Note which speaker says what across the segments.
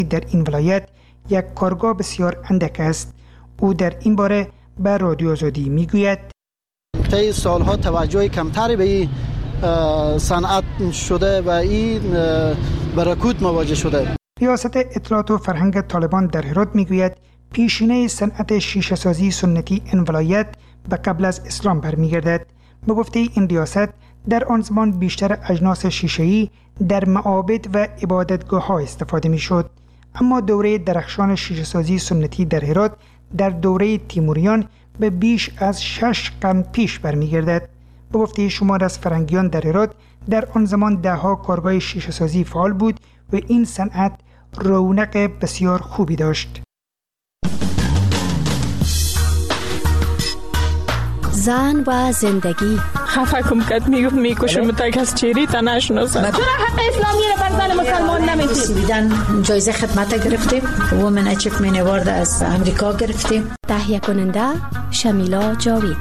Speaker 1: در این ولایت یک کارگاه بسیار اندک است. او در این باره به رادیو آزادی میگوید
Speaker 2: طی سالها توجه کمتری به این صنعت شده و این برکوت مواجه شده. ریاست اطلاعات و فرهنگ طالبان در هرات میگوید پیشینه صنعت شیشه سازی سنتی این ولایت به قبل از اسلام برمیگردد. به گفته این ریاست در آن زمان بیشتر اجناس شیشه‌ای در معابد و عبادتگاه ها استفاده می شد. اما دوره درخشان شیشه سازی سنتی در هرات در دوره تیموریان به بیش از 6 قرن پیش برمیگردد. به گفته شمار از فرنگیان در هرات در آن زمان دهها کارگاه شیشه سازی فعال بود و این صنعت رونق بسیار خوبی داشت.
Speaker 3: زن و زندگی
Speaker 4: خفه کم کد میکشم تا کس چیری تا نشناسم.
Speaker 5: چرا حق اسلامی رو بر زن مسلمان نمیدید؟
Speaker 6: بیدن جایزه خدمت گرفتیم. وومن اچیومنت اوارد از امریکا گرفتیم.
Speaker 3: تهیه کننده شمیلا جاوید.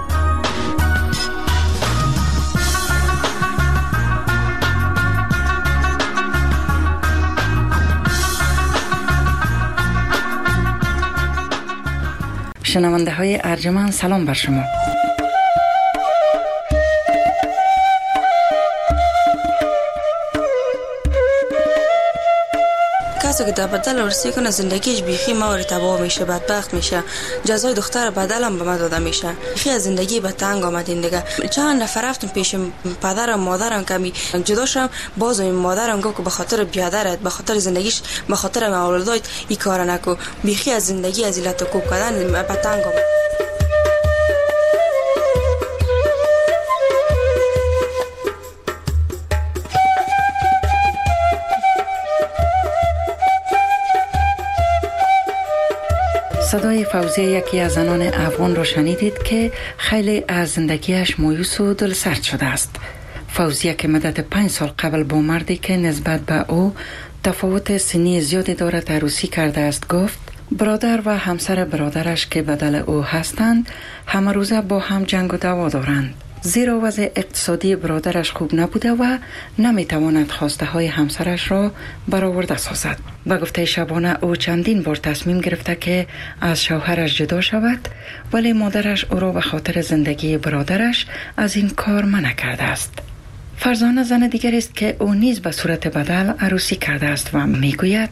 Speaker 7: شنونده های ارجمند سلام بر شما.
Speaker 8: کسی که در بدل ورسی کنه زندگیش بیخی موری تباه میشه، بدبخت میشه، جزای دختر بدل هم به ما داده میشه. بیخی از زندگی به تنگ آمدین دیگه. چند نفر رفتم پیش پدرم مادرم کمی جدا شدم، باز این مادرم گفت که به خاطر بیادرت، به خاطر زندگیش، به خاطر اولادات این کار نکو. بیخی از زندگی از ایلت کوب کردن به تنگ آمد.
Speaker 7: صدای فوزیه یکی از زنان افغان را شنیدید که خیلی از زندگیش مایوس و دلسرد شده است. فوزیه که مدت 5 سال قبل با مردی که نسبت به او تفاوت سنی زیادی دارد عروسی کرده است گفت برادر و همسر برادرش که بدل او هستند همه روزه با هم جنگ و دعوا دارند. زیرا وضع اقتصادی برادرش خوب نبوده و نمیتواند خواسته های همسرش را برآورده سازد. به گفته شبانه او چندین بار تصمیم گرفته که از شوهرش جدا شود، ولی مادرش او را به خاطر زندگی برادرش از این کار منع کرده است. فرزانه زن دیگری است که او نیز به صورت بدل عروسی کرده است و میگوید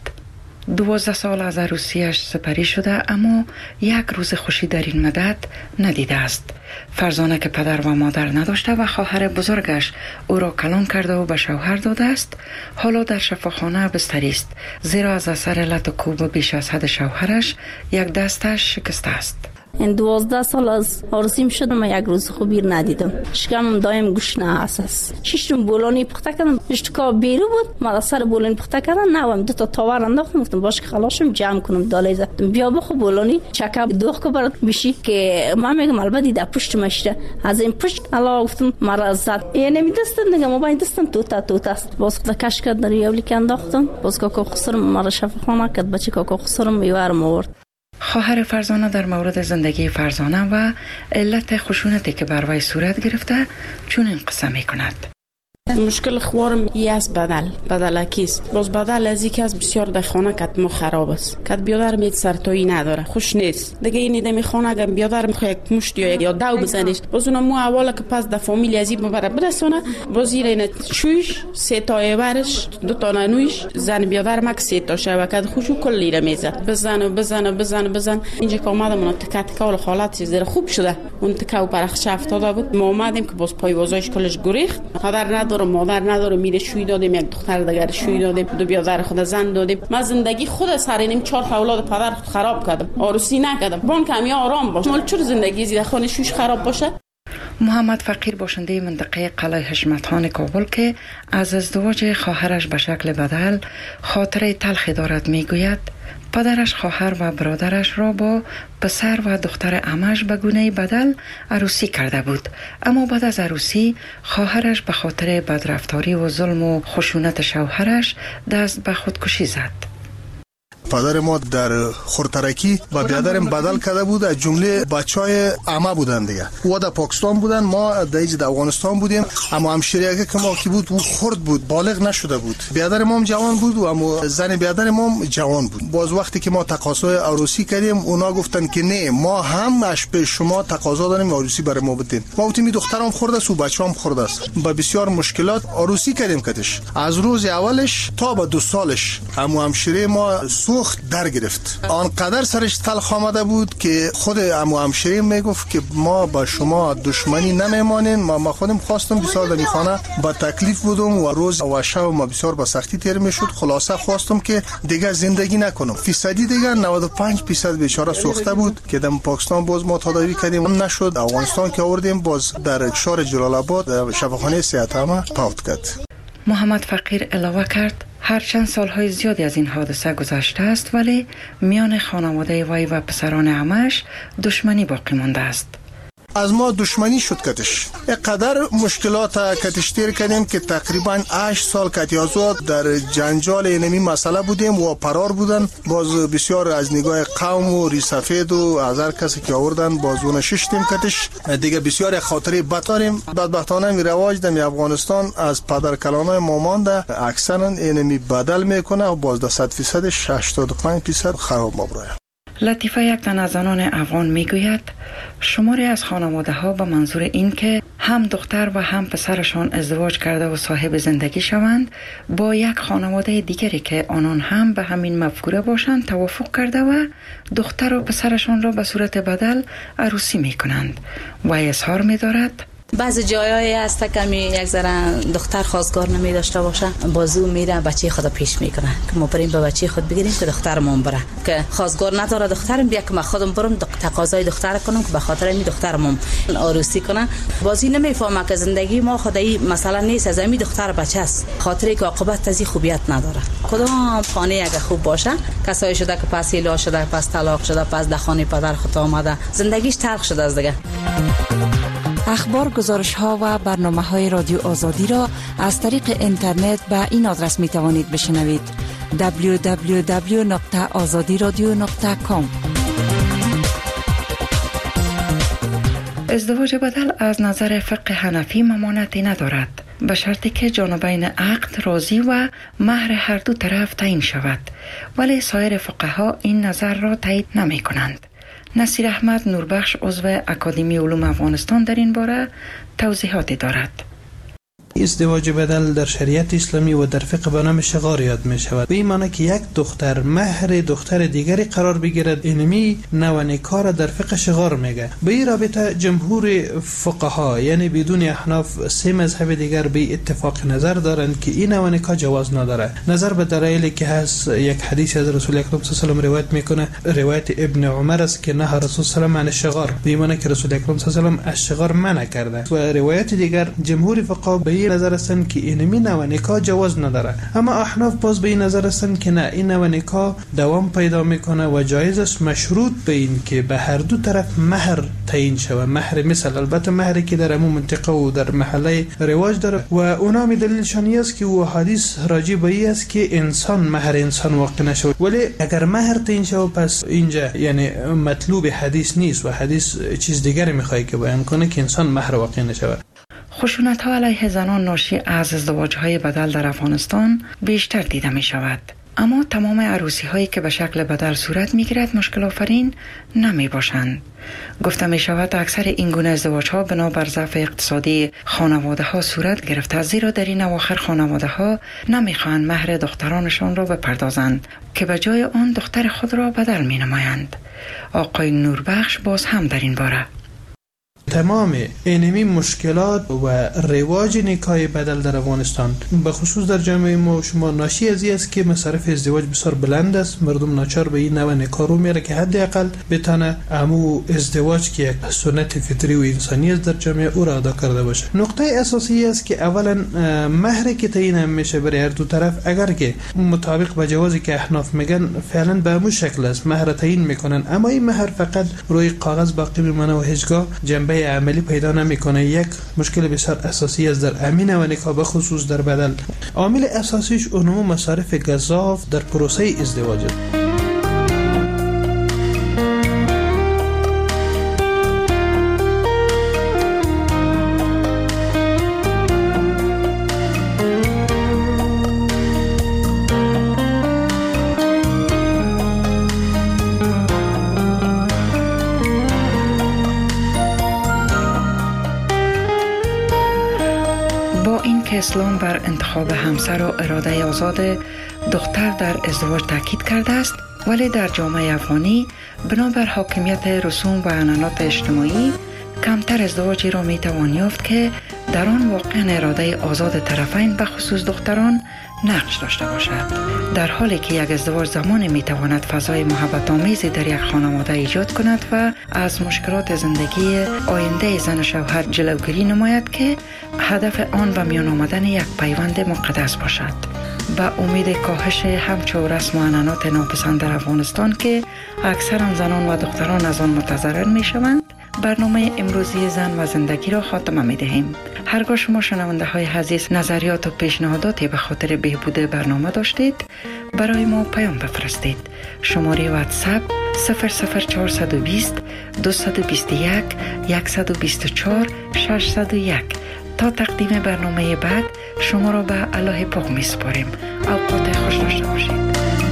Speaker 7: 12 سال از عروسیش سپری شده اما یک روز خوشی در این مدت ندیده است. فرزانه که پدر و مادر نداشته و خواهر بزرگش او را کلان کرده و به شوهر داده است، حالا در شفاخانه بستری است، زیرا از اثر لت و کوب بیش از حد شوهرش یک دستش شکسته است.
Speaker 5: این 12 سال از عروسیم شدم و یک روز خوبی ندیدم. شکمم دایم گشنه است. ششم بولانی پخته کردم، اشتکا بیرو بود، ما سر بولانی پخته کردم، نوام 2 تا تاور انداختم، گفتم باشه که خلاصم جمع کنم داله زدم. بیا بخو بولانی چکه دوخ کو برات بشی که ما میگم البته در پشت مشته از این پشت الله گفتم مرا زد. یعنی میدستم دیگه ما باید دستم توتا است. باز خود کش کرد در یولی که انداختم، باز کاکا خسرم مرا شفاخانه کرد، بچه کاکا خسرم میوارم آورد.
Speaker 7: خواهر فرزانه در مورد زندگی فرزانه و علت خشونتی که بر وی صورت گرفته چون این قصه می کند.
Speaker 4: مشکل خوارم ای از بدل کیست. باز بدل از یکی از بسیار در خانه کت ما خراب است. کت بیادر میت سرتایی نداره، خوش نیست. دیگه اینی دمی خانه اگر بیادر میخواد یک مشت یا دو بزنیش، باز اون مو اولا که پس در فامیل ازی ببره برسونه، باز این شویش 3 تا ایورش 2 تا نانویش زن بیادر مک 3 تا شو کت خوشو کلی را میزد. بزن اینجا که اومدم اون تکه کول حالت زیر خوب شده. اون تکه و پرخش افتاده بود. ما اومدیم که باز پای وازایش کلش گریخت. پدر مادر نداره، میره شوی دادیم، یک دختر دیگر شوی دادیم، 2 بیادر خود زن دادیم. من زندگی خود سرینم 4 اولاد پدر خراب کردم، عروسی نکردم. بان کمی آرام باش. مال چرا زندگی زیر خانه شوش خراب باشه؟
Speaker 7: محمد فقیر باشنده منطقه قلعه حشمتخان کابل که از ازدواج خواهرش به شکل بدل خاطره تلخی دارد میگوید پدرش خواهر و برادرش را با پسر و دختر عمش به گونه بدل عروسی کرده بود، اما بعد از عروسی خواهرش به خاطر بدرفتاری و ظلم و خشونت شوهرش دست به خودکشی زد.
Speaker 9: پدر ما در خورترکی و برادرم بدل کرده بود، از جمله بچهای عمه بودن دیگه. او در پاکستان بودن، ما در افغانستان بودیم. اما همشریه که ما کی بود او خرد بود، بالغ نشده بود. برادر ما هم جوان بود و اما زن برادر ما هم جوان بود. باز وقتی که ما تقاضای عروسی کردیم اونا گفتن که نه، ما هم اش به شما تقاضا داریم عروسی برای ما بدین. ما گفتیم دخترم خورده است و بچه‌ام خورده است. با بسیار مشکلات عروسی کردیم کدش. از روز اولش تا به 2 سالش همشیره ما سوخت در گرفت. آنقدر سرش تلخ آمده بود که خود همشیره میگفت که ما با شما دشمنی نمیمانیم. ما خودم خواستم بسیار در خانه با تکلیف بودم و روز و شب ما بسیار با سختی تیر میشد. خلاصه خواستم که دیگه زندگی نکنم. فیصدی دیگه 95% بیچاره سوخته بود که در پاکستان باز ما تداوی کردیم نشد. افغانستان که آوردیم باز در شهر جلال آباد شفاخانه صحت عامه فوت کرد.
Speaker 7: محمد فقیر علاوه کرد هرچند سالهای زیادی از این حادثه گذشته است ولی میان خانواده وی و پسران عمه‌اش دشمنی باقی مانده است.
Speaker 9: از ما دشمنی شد کتش. اینقدر مشکلات کتش تیر کردیم که تقریبا 8 سال کتیازات در جنجال اینمی مسئله بودیم و فرار بودن. باز بسیار از نگاه قوم و ریسفید و از هر کسی که آوردن باز اون ششتیم کتش. دیگه بسیار خاطره بد داریم. بدبختانه می رواج در افغانستان از پدر کلانای ما مانده اکثرا اینمی بدل میکنه و باز در 100%ش 85% خراب مبراه.
Speaker 7: لطیفه یک تن از زنان افغان میگوید شماری از خانواده ها به منظور این که هم دختر و هم پسرشان ازدواج کرده و صاحب زندگی شوند با یک خانواده دیگری که آنان هم به همین مفکوره باشند توافق کرده و دختر و پسرشان را به صورت بدل عروسی میکنند و اظهار می‌دارد
Speaker 5: بعضی جایایی هست که یک ذره دختر خواستگار نمی داشته باشه بازو میره بچه خود پیش میکنه که ما بریم به بچه خود بگیریم که دخترمون بره، که خواستگار نداره دخترم بیا که ما خودم برم تقاضای دختر کنم که به خاطر این دخترمون عروسی کنه. بازی نمیفهمه که زندگی ما خدایی مثلا نیست، از این دختر بچه است، خاطری که عاقبت از خوبیت نداره. کدام خانه اگه خوب باشه کسایی شده که پس ایلا شده، پس طلاق شده، پس در خانه پدر خود آمده، زندگیش تلخ شده از دیگه.
Speaker 7: اخبار، گزارش ها و برنامه های رادیو آزادی را از طریق اینترنت به این آدرس می توانید بشنوید: www.azadiradio.com. ازدواج بدل از نظر فقه حنفی ممانعتی ندارد به شرطی که جانبین عقد راضی و مهر هر دو طرف تعیین شود، ولی سایر فقها این نظر را تایید نمی کنند. نصیر احمد نوربخش عضو اکادمی علوم افغانستان در این باره توضیحاتی دارد.
Speaker 10: ازدواج بدل در شریعت اسلامی و در فقه به نام شغار یاد می شود. به این معنی که یک دختر مهر دختر دیگری قرار بگیرد، اینمی نوع نکاح را در فقه شغار میگه. به این رابطه جمهور فقها یعنی بدون احناف 3 مذهب دیگر به اتفاق نظر دارند که این نوع نکاح جواز نداره. نظر به دلایلی که هست، یک حدیث از رسول اکرم صلی الله علیه و آله روایت میکنه، روایت ابن عمر است که نه رسول صلی الله علیه و آله عن الشغار، به این معنی که رسول اکرم صلی الله علیه و آله از شغار منع کرده. و روایت دیگر جمهور فقها به نظر هستند که اینمی نوع نکاح جواز نداره، اما احناف باز به این نظر هستند که نه، این نوع نکاح دوام پیدا میکنه و جایز است، مشروط به این که به هر دو طرف مهر تعیین شود. مهر مثل البته مهری که در همون منطقه و در محله رواج داره و اونا می دلیلشان است که او حدیث راجع به این است که انسان مهر انسان واقع نشود. ولی اگر مهر تعیین شود پس اینجا یعنی مطلوب حدیث نیست و حدیث چیز دیگری میخواد که بیان کنه که انسان مهر واقع نشود.
Speaker 7: خشونت‌ها علیه زنان ناشی از ازدواج‌های بدل در افغانستان بیشتر دیده می شود. اما تمام عروسی‌هایی که به شکل بدل صورت می‌گیرد مشکل آفرین نمی باشند. گفته می شود اکثر این گونه ازدواج‌ها بنابر ضعف اقتصادی خانواده‌ها صورت گرفته، زیرا در این اواخر خانواده‌ها نمی‌خواهند مهر دخترانشان را بپردازند که به جای آن دختر خود را بدل می‌نمایند. آقای نوربخش باز هم در این باره
Speaker 10: تمام اینمی مشکلات و رواج نکاح بدل در افغانستان به خصوص در جامعه ما شما ناشی از این است که مصارف ازدواج بسیار بلند است. مردم ناچار به این نوع نکاح رو میره که حداقل بتونه امو ازدواج که یک سنت فطری و انسانی است در جامعه او را ادا کرده باشه. نقطه اساسی است که اولا مهری که تعیین میشه برای هر دو طرف اگر که مطابق با جوازی که احناف میگن فعلا به همون شکل است، مهر تعیین میکنن، اما این مهر فقط روی کاغذ باقی میمونه و هیچگاه جنبه عملی پیدا نمیکنه. یک مشکل بسیار اساسی است در امین و نکاح به خصوص در بدل. عامل اساسیش اونمو مصارف گزاف در پروسه ازدواج است.
Speaker 7: اسلام بر انتخاب همسر و اراده آزاد دختر در ازدواج تاکید کرده است، ولی در جامعه افغانی بنابر حاکمیت رسوم و عنعنات اجتماعی کمتر ازدواجی را می توان یافت که در آن واقعا اراده آزاد طرفین به خصوص دختران نقش داشته باشد. در حالی که یک ازدواج زمانی می تواند فضای محبت آمیزی در یک خانواده ایجاد کند و از مشکلات زندگی آینده زن و شوهر جلوگیری نماید که هدف آن به میان آمدن یک پیوند مقدس باشد. با امید کاهش همچو رسم و عنعنات ناپسند در افغانستان که اکثر زنان و دختران از آن متضرر می شوند، برنامه امروزی زن و زندگی را خاتمه می دهیم. هرگاه شما شنونده های عزیز نظریات و پیشنهاداتی به خاطر بهبود برنامه داشتید، برای ما پیام بفرستید. شماره واتساپ 00420 221 124 601. تا تقدیم برنامه بعد شما را به الله پاک می سپاریم. اوقات خوش داشته باشید.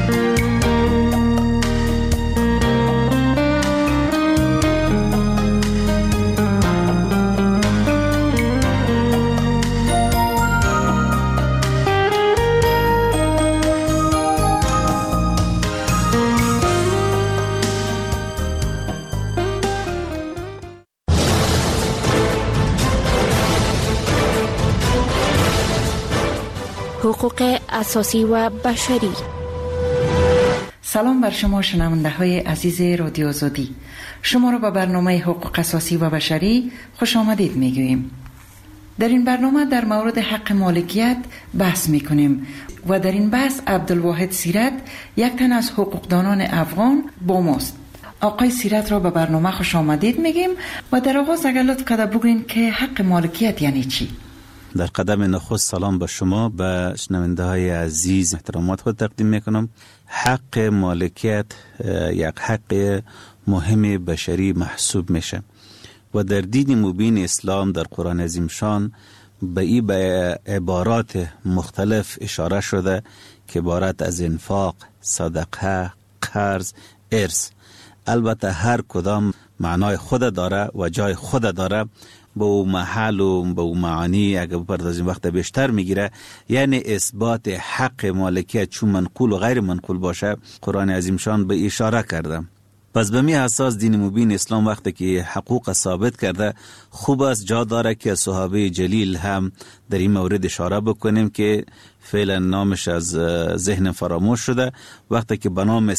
Speaker 3: حقوق اساسی و بشری.
Speaker 7: سلام بر شما شنونده های عزیز رادیو آزادی. شما را به برنامه حقوق اساسی و بشری خوش آمدید می گوییم. در این برنامه در مورد حق مالکیت بحث می کنیم و در این بحث عبدالواحد سیرت، یک تن از حقوقدانان افغان، با ماست. آقای سیرت را به برنامه خوش آمدید میگیم و در آغاز اگر لطف کرده بگوین که حق مالکیت یعنی چی؟
Speaker 11: در قدم نخست سلام به شما، به شنونده های عزیز احترامات خود تقدیم میکنم. حق مالکیت یک حق مهم بشری محسوب میشه و در دین مبین اسلام در قرآن عظیم شان به عبارات مختلف اشاره شده که عبارت از انفاق، صدقه، قرض، ارث. البته هر کدام معنای خود داره و جای خود داره، با او محل و با او معانی اگر بپردازیم وقت بیشتر میگیره. یعنی اثبات حق مالکیت چون منقول و غیر منقول باشه قرآن عظیم شان به اشاره کرده. پس به می اساس دین مبین اسلام وقتی که حقوق ثابت کرده، خوب است جا داره که صحابه جلیل هم در این مورد اشاره بکنیم که فعلا نامش از ذهن فراموش شده. وقتی که به نام